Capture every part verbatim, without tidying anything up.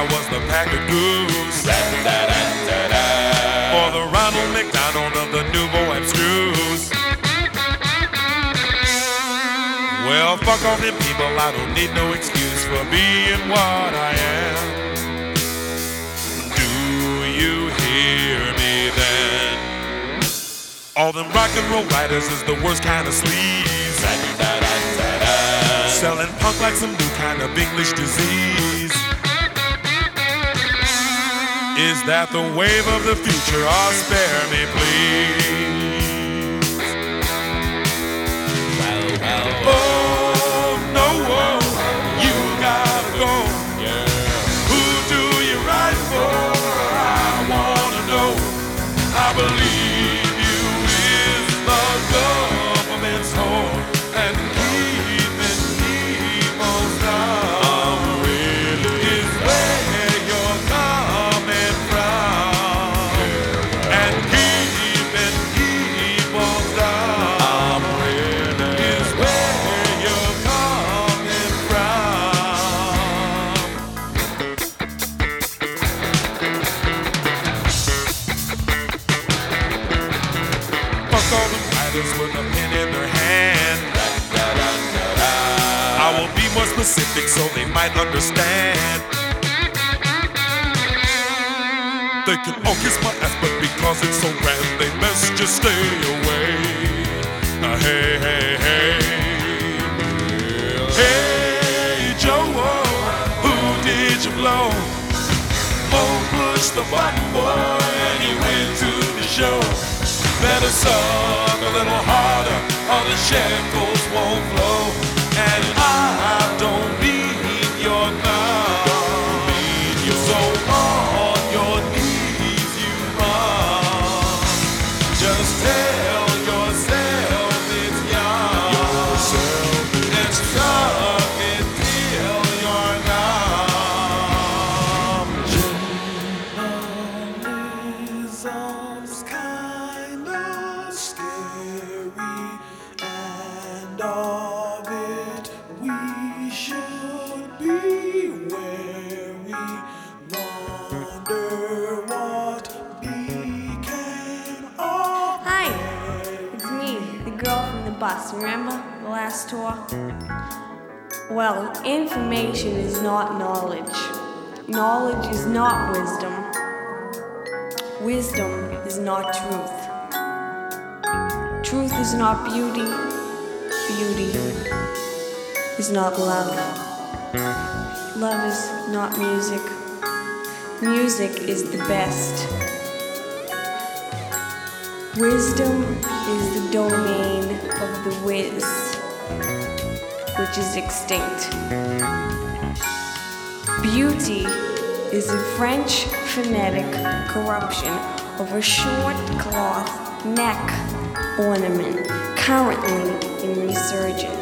I was the packet goose, or the Ronald McDonald of the nouveau abstruse. Well, fuck all them people, I don't need no excuse for being what I am. Do you hear me then? All them rock and roll writers is the worst kind of sleaze, selling punk like some new kind of English disease. Is that the wave of the future? Oh, spare me, please. Well, well, oh, no, oh, you gotta go. Yeah. Who do you write for? I wanna know. I believe you is the government's home and keeping people's down. Really is where you're coming from and keeping people's down. Really is where you're coming from. Fuck all the writers with a pen in their hand. I will be more specific so they might understand. They can all kiss my ass, but because it's so grand, they best just stay away. Uh, hey, hey, hey. Hey, Joe, who did you blow? Oh, push the button, boy, and he went to the show. Better suck a little harder, or the shackles won't flow. And I don't need your thumb. So on your knees you run. Just tell yourself it's young. And suck it till you're numb. Journalism's kind of scary, and of it we should be wary. Wonder what became of Hi, it's me, the girl from the bus. Remember the last tour? Well, information is not knowledge. Knowledge is not wisdom. Wisdom is not truth. Truth is not beauty. Beauty is not love. Love is not music. Music is the best. Wisdom is the domain of the whiz, which is extinct. Beauty is a French phonetic corruption of a short cloth neck ornament currently in resurgence.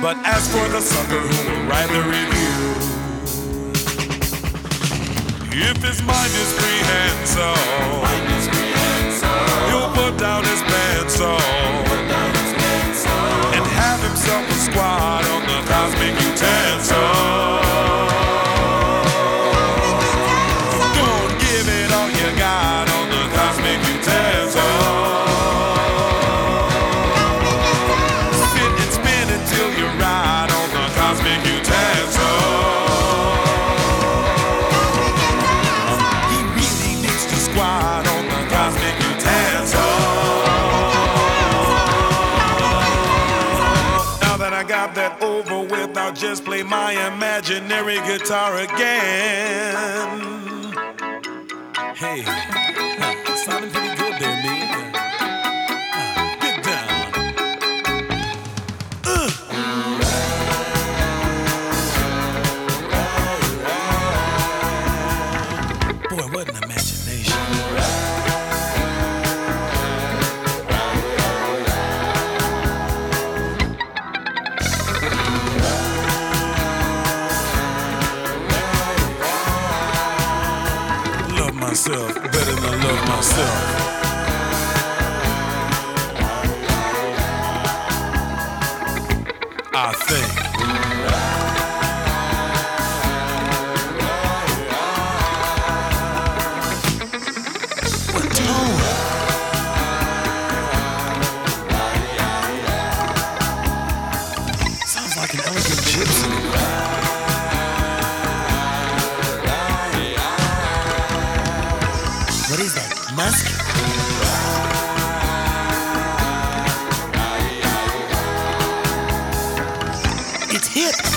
But as for the sucker who will write the review, if his mind is free and so, he'll put down his pants so, and have himself a squad on the cosmic utensil. Go on, give it all you got on the cosmic utensil. Sit and spin until you ride on the cosmic utensil. He really needs to squat on the cosmic utensil. Now that I got that over with, I'll just play my imaginary guitar again. Hey, huh, sounding pretty good there, man. Uh, get down. Uh. Boy, what an imagination. Love myself better than I love myself. I think. What tone? Sounds like an elegant gypsy. What is that, musk? It's hip.